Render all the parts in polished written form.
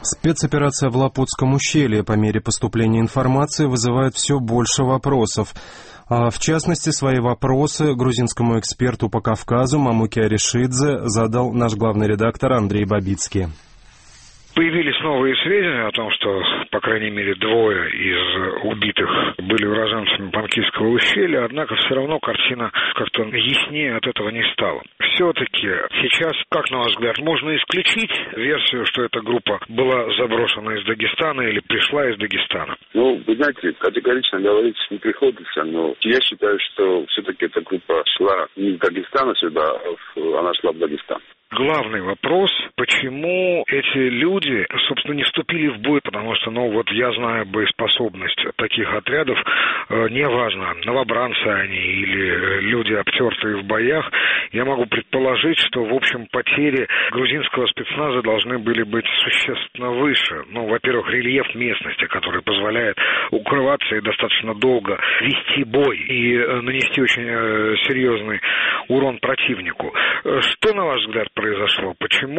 Спецоперация в Лопутском ущелье по мере поступления информации вызывает все больше вопросов. В частности, свои вопросы грузинскому эксперту по Кавказу Мамуке Аришидзе задал наш главный редактор Андрей Бабицкий. Появились новые сведения о том, что, по крайней мере, двое из убитых были уроженцами Панкисского ущелья, однако все равно картина как-то яснее от этого не стала. Все-таки сейчас, как на ваш взгляд, можно исключить версию, что эта группа была заброшена из Дагестана или пришла из Дагестана? Вы знаете, категорично говорить не приходится, но я считаю, что все-таки эта группа шла не из Дагестана сюда, она шла в Дагестан. Главный вопрос, почему эти люди, собственно, не вступили в бой, потому что, я знаю боеспособность таких отрядов, неважно, новобранцы они или люди, обтертые в боях, я могу предположить, что, в общем, потери грузинского спецназа должны были быть существенно выше. Во-первых, рельеф местности, который позволяет укрываться и достаточно долго вести бой и нанести очень серьезный урон противнику. Что, на ваш взгляд, произошло?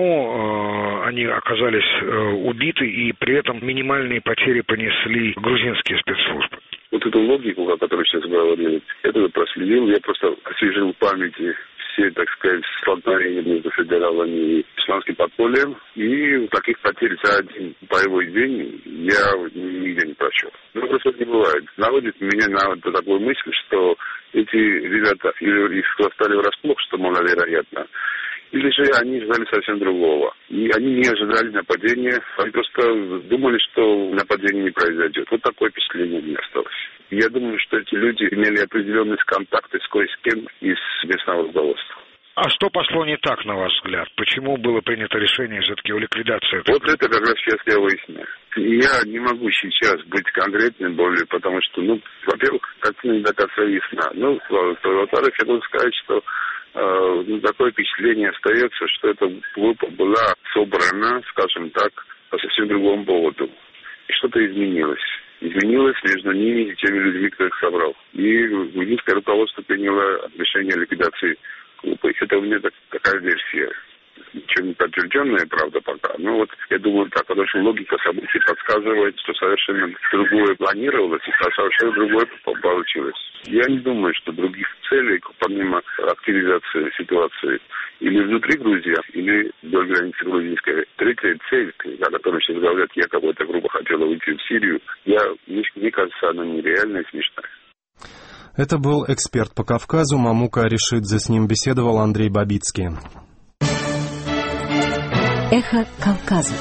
Почему они оказались убиты и при этом минимальные потери понесли грузинские спецслужбы? Вот эту логику, о которой сейчас говорили, это проследил, я просто освежил в памяти все, так сказать, столкновения между федералами и исламским подпольем, и таких потерь за один боевой день я нигде не прочел. Просто не бывает. Наводит меня на такую мысль, что эти ребята или их застали врасплох, что маловероятно, или же они ждали совсем другого. И они не ожидали нападения, они просто думали, что нападение не произойдет. Вот такое впечатление у меня осталось. Я думаю, что эти люди имели определенные контакты с кое-с-кем из местного руководства. А что пошло не так, на ваш взгляд? Почему было принято решение все-таки о ликвидации? Вот это как раз сейчас я выясню. Я не могу сейчас быть конкретным более, потому что, во-первых, картина не до конца ясна. Во-вторых, я должен сказать, что такое впечатление остается, что эта группа была собрана, скажем так, по совсем другому поводу. И что-то изменилось. Изменилось между ними и теми людьми, кто их собрал. И грузинское руководство приняло решение о ликвидации группы. Это у меня такая версия. Ничего не подтвержденная, правда, пока. Я думаю, так, потому что логика событий подсказывает, что совершенно другое планировалось, и совершенно другое получилось. Я не думаю, что других целей, помимо активизации ситуации, или внутри Грузии, или вдоль границы грузинской. Третья цель, о которой сейчас говорят, якобы эта группа хотела уйти в Сирию, мне кажется, она нереальная и смешная. Это был эксперт по Кавказу Мамука Аришидзе. С ним беседовал Андрей Бабицкий. Эхо Кавказа.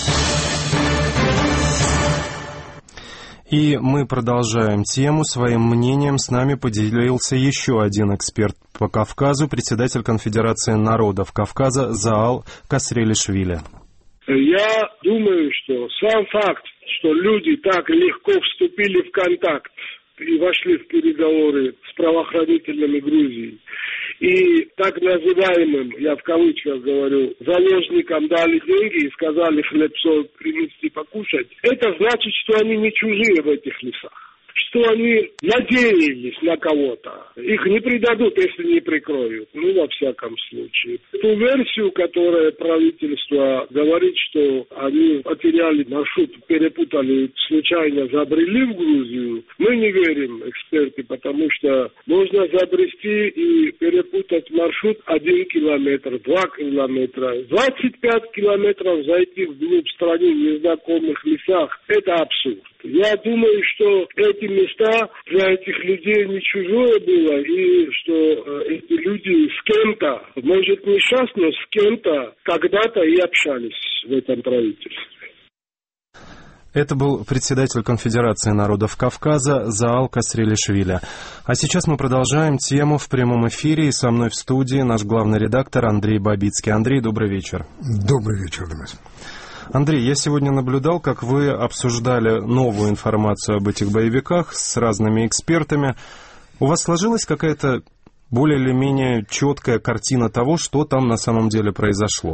И мы продолжаем тему. Своим мнением с нами поделился еще один эксперт по Кавказу, председатель Конфедерации народов Кавказа Заал Касрелишвили. Я думаю, что сам факт, что люди так легко вступили в контакт и вошли в переговоры с правоохранителями Грузии, и так называемым, я в кавычках говорю, заложникам дали деньги и сказали хлебцо принести покушать, это значит, что они не чужие в этих лесах, что они надеялись на кого-то. Их не предадут, если не прикроют. Во всяком случае. Ту версию, которая правительство говорит, что они потеряли маршрут, перепутали, случайно забрели в Грузию, мы не верим, эксперты, потому что можно забрести и перепутать маршрут 1 километр, 2 километра, 25 километров зайти вглубь страны в незнакомых лесах. Это абсурд. Я думаю, что эти места для этих людей не чужое было, и что эти люди с кем-то, может не сейчас, но с кем-то когда-то и общались в этом правительстве. Это был председатель Конфедерации народов Кавказа Заал Касрелишвили. А сейчас мы продолжаем тему в прямом эфире, и со мной в студии наш главный редактор Андрей Бабицкий. Андрей, добрый вечер. Добрый вечер, Дмитрий. Андрей, я сегодня наблюдал, как вы обсуждали новую информацию об этих боевиках с разными экспертами. У вас сложилась какая-то более или менее четкая картина того, что там на самом деле произошло?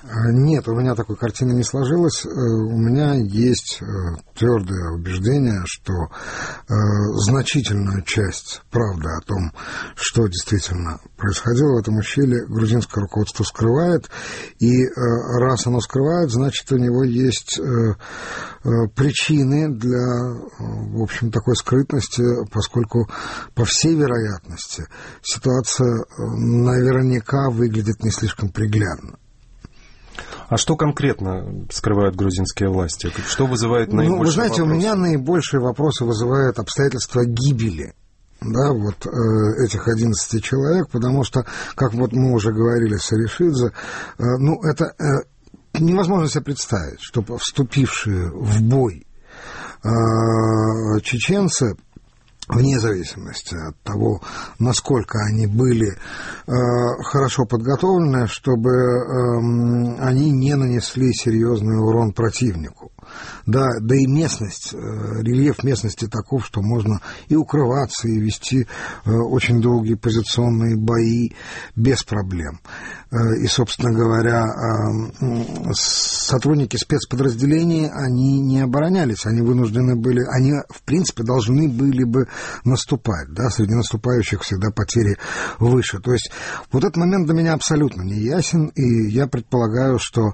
Нет, у меня такой картины не сложилось. У меня есть твердое убеждение, что значительную часть правды о том, что действительно происходило в этом ущелье, грузинское руководство скрывает. И раз оно скрывает, значит, у него есть причины для, в общем, такой скрытности, поскольку, по всей вероятности, ситуация наверняка выглядит не слишком приглядно. А что конкретно скрывают грузинские власти? Что вызывает наибольшие вопросы? Вы знаете, у меня наибольшие вопросы вызывают обстоятельства гибели, да, вот этих 11 человек, потому что, как вот мы уже говорили с Аришидзе, ну, это невозможно себе представить, что вступившие в бой чеченцы, вне зависимости от того, насколько они были хорошо подготовлены, чтобы они не нанесли серьезный урон противнику. Да и местность, рельеф местности таков, что можно и укрываться, и вести очень долгие позиционные бои без проблем. И, собственно говоря, сотрудники спецподразделений, они не оборонялись, они вынуждены были, они, в принципе, должны были бы наступать, да, среди наступающих всегда потери выше. То есть вот этот момент для меня абсолютно не ясен, и я предполагаю, что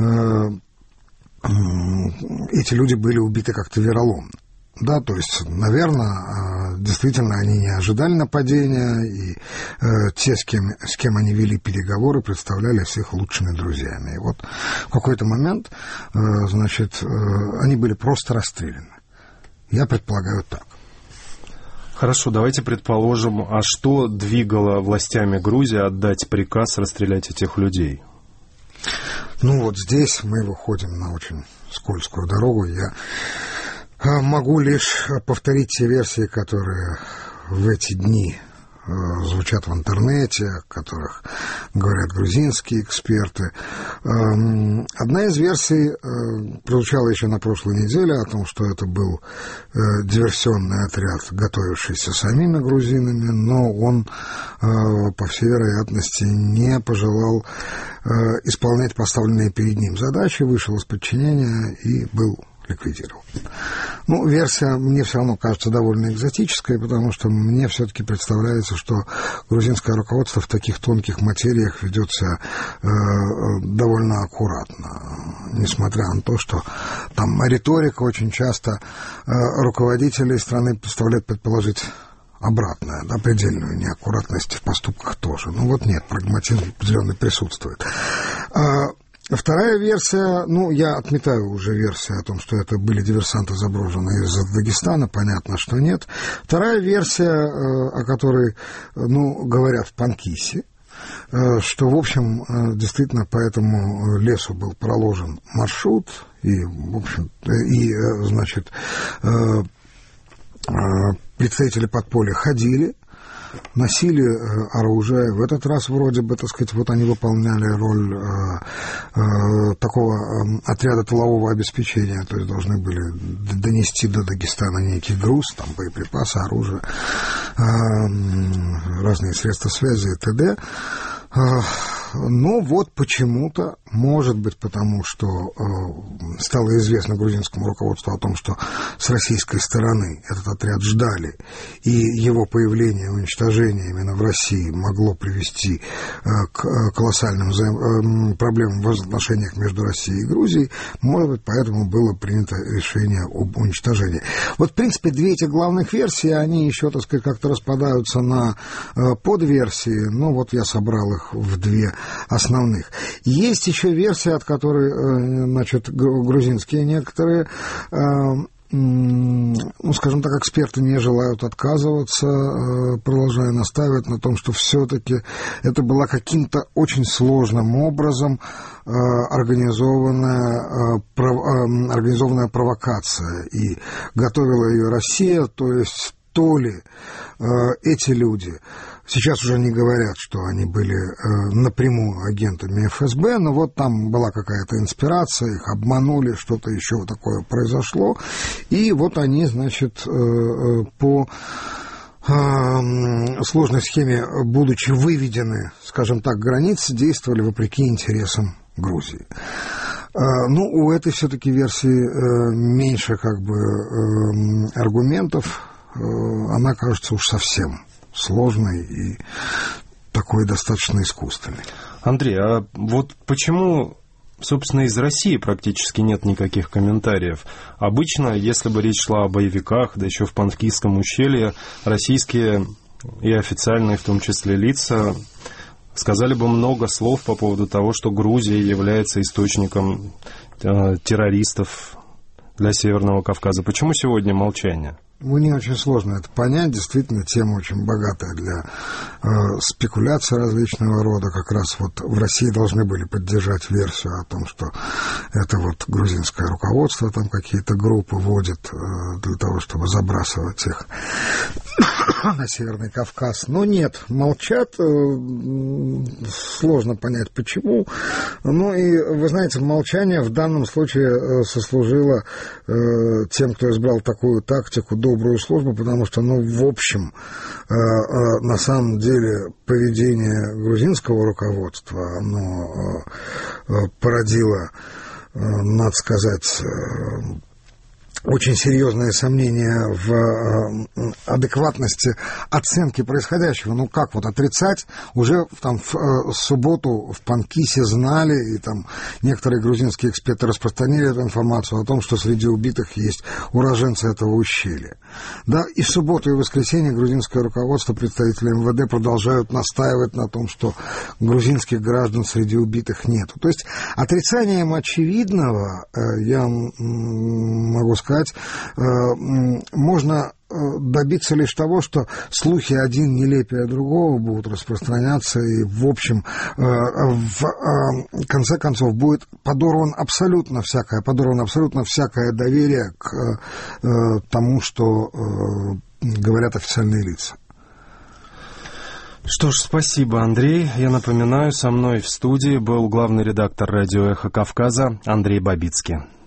эти люди были убиты как-то вероломно. Да, то есть, наверное, действительно они не ожидали нападения, и те, с кем они вели переговоры, представляли всех лучшими друзьями. И вот в какой-то момент, значит, они были просто расстреляны. Я предполагаю так. Хорошо, давайте предположим, а что двигало властями Грузии отдать приказ расстрелять этих людей? Ну вот здесь мы выходим на очень скользкую дорогу. Я могу лишь повторить те версии, которые в эти дни звучат в интернете, о которых говорят грузинские эксперты. Одна из версий прозвучала еще на прошлой неделе о том, что это был диверсионный отряд, готовившийся самими грузинами, но он, по всей вероятности, не пожелал исполнять поставленные перед ним задачи, вышел из подчинения и был ликвидировал. Ну, версия мне все равно кажется довольно экзотической, потому что мне все-таки представляется, что грузинское руководство в таких тонких материях ведет себя довольно аккуратно, несмотря на то, что там риторика очень часто руководителей страны заставляет предположить обратное, да, предельную неаккуратность в поступках тоже. Ну вот нет, прагматизм определенно присутствует. Вторая версия, ну, я отметаю уже версию о том, что это были диверсанты, заброшенные из Дагестана, понятно, что нет. Вторая версия, о которой, ну, говорят в Панкисе, что, в общем, действительно по этому лесу был проложен маршрут, и, в общем, и, значит, представители подполья ходили, носили оружие. В этот раз вроде бы, так сказать, вот они выполняли роль такого отряда тылового обеспечения, то есть должны были донести до Дагестана некий груз, там боеприпасы, оружие, разные средства связи и т.д. Но вот почему-то, может быть, потому что стало известно грузинскому руководству о том, что с российской стороны этот отряд ждали, и его появление и уничтожение именно в России могло привести к колоссальным проблемам в отношениях между Россией и Грузией, может быть, поэтому было принято решение об уничтожении. Вот, в принципе, две эти главных версии, они еще, так сказать, как-то распадаются на подверсии, но вот я собрал их в две основных. Есть еще версия, от которой, значит, грузинские некоторые, ну, скажем так, эксперты не желают отказываться, продолжая настаивать на том, что все-таки это была каким-то очень сложным образом организованная провокация, и готовила ее Россия, то есть то ли эти люди, сейчас уже не говорят, что они были напрямую агентами ФСБ, но вот там была какая-то инспирация, их обманули, что-то еще такое произошло, и вот они, значит, по сложной схеме, будучи выведены, скажем так, границы, действовали вопреки интересам Грузии. Ну, у этой все-таки версии меньше как бы аргументов. Она кажется уж совсем сложной и такой достаточно искусственной. Андрей, а вот почему, собственно, из России практически нет никаких комментариев? Обычно, если бы речь шла о боевиках, да еще в Панкисском ущелье, российские и официальные, в том числе, лица сказали бы много слов по поводу того, что Грузия является источником террористов для Северного Кавказа. Почему сегодня молчание? Мне очень сложно это понять. Действительно, тема очень богатая для спекуляций различного рода. Как раз вот в России должны были поддержать версию о том, что это вот грузинское руководство там какие-то группы вводит для того, чтобы забрасывать их на Северный Кавказ. Но нет, молчат. Сложно понять, почему. Ну и, вы знаете, молчание в данном случае сослужило тем, кто избрал такую тактику, добрую службу, потому что, ну, в общем, на самом деле поведение грузинского руководства, оно породило, надо сказать, очень серьезные сомнения в адекватности оценки происходящего. Ну, как вот отрицать? Уже там в субботу в Панкисе знали, и там некоторые грузинские эксперты распространили эту информацию о том, что среди убитых есть уроженцы этого ущелья. Да, и в субботу, и в воскресенье грузинское руководство, представители МВД продолжают настаивать на том, что грузинских граждан среди убитых нету. То есть отрицанием очевидного, я могу сказать, можно добиться лишь того, что слухи один нелепее другого будут распространяться, и, в общем, в конце концов будет подорвано абсолютно всякое доверие к тому, что говорят официальные лица. Что ж, спасибо, Андрей. Я напоминаю, со мной в студии был главный редактор радио «Эхо Кавказа» Андрей Бабицкий.